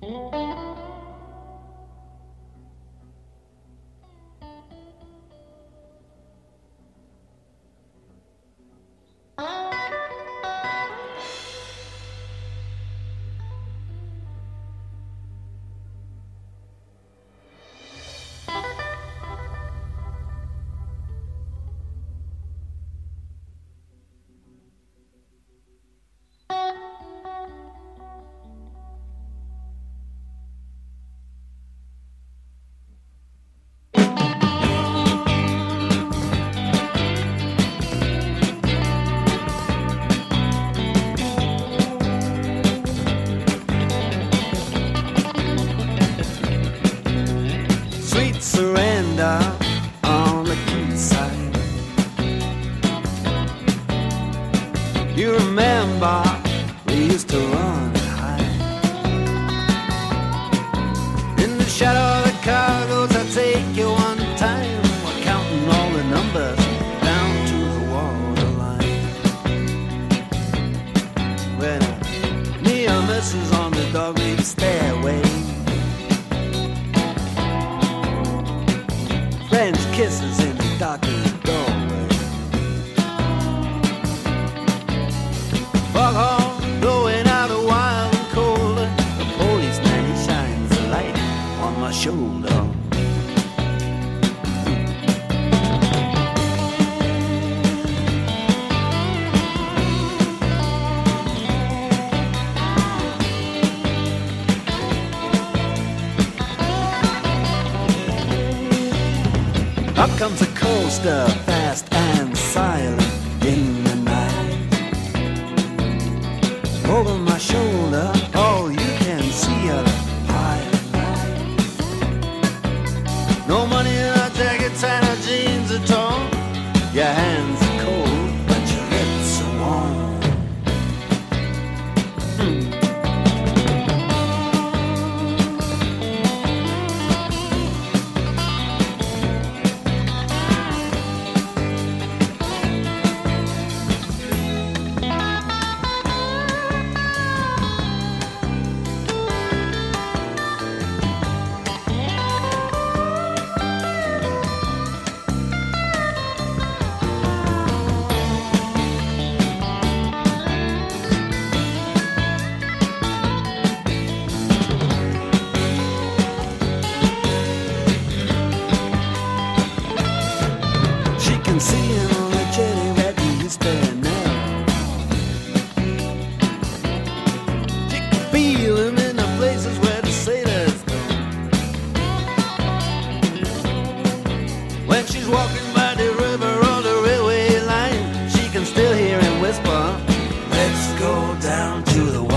Sweet surrender on the quayside. You remember we used to run and hide in the shadow of the cargoes. I take you one time. We're counting all the numbers down to the waterline. When near misses on the dog-leaf stairway, French kisses in the darkened doorway. Foghorn blowing out a wild and cold. The policeman, he shines a light on my shoulder. Up comes a coaster, fast and silent in the night. Over my shoulder, all you can see are the pirates. No money in our jackets and our jeans are torn. Your hands are cold, but your lips are warm. Seeing on the jetty that you spend now. She can feel him in the places where the sailors go. When she's walking by the river or the railway line, she can still hear him whisper, let's go down to the